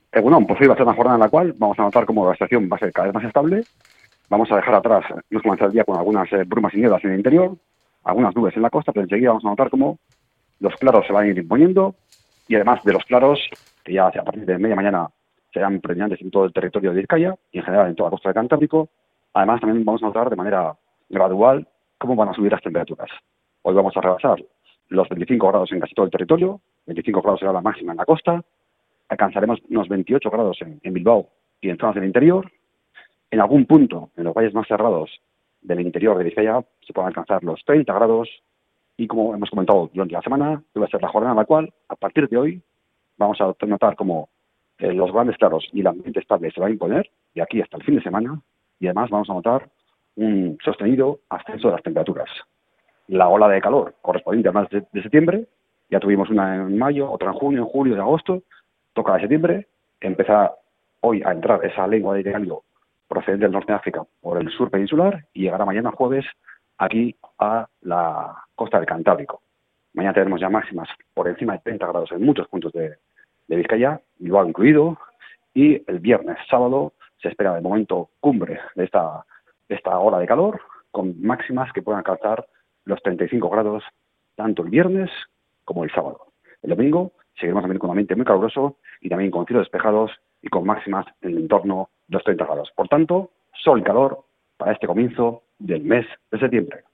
Bueno, pues hoy va a ser una jornada en la cual vamos a notar cómo la estación va a ser cada vez más estable. Vamos a dejar atrás, nos comenzar el día con algunas brumas y nieblas en el interior, algunas nubes en la costa, pero enseguida vamos a notar cómo los claros se van a ir imponiendo y además de los claros, que ya a partir de media mañana serán predominantes en todo el territorio de Vizcaya y en general en toda la costa del Cantábrico, además también vamos a notar de manera gradual cómo van a subir las temperaturas. Hoy vamos a rebasar los 25 grados en casi todo el territorio, 25 grados será la máxima en la costa, alcanzaremos unos 28 grados en Bilbao y en zonas del interior. En algún punto, en los valles más cerrados del interior de Vizcaya, se pueden alcanzar los 30 grados y como hemos comentado durante la semana, va a ser la jornada en la cual, a partir de hoy, vamos a notar como los grandes claros y el ambiente estable se va a imponer de aquí hasta el fin de semana y además vamos a notar un sostenido ascenso de las temperaturas. La ola de calor correspondiente al mes de septiembre, ya tuvimos una en mayo, otra en junio, en julio, en agosto, toca de septiembre, empieza hoy a entrar esa lengua de cambio procedente del norte de África por el sur peninsular y llegará mañana jueves aquí a la costa del Cantábrico. Mañana tenemos ya máximas por encima de 30 grados en muchos puntos de Vizcaya, Bilbao incluido, y el viernes, sábado, se espera de momento cumbre de esta ola de calor, con máximas que puedan alcanzar los 35 grados tanto el viernes como el sábado. El domingo seguiremos también con un ambiente muy caluroso y también con cielos despejados y con máximas en torno a los 30 grados. Por tanto, sol y calor para este comienzo del mes de septiembre.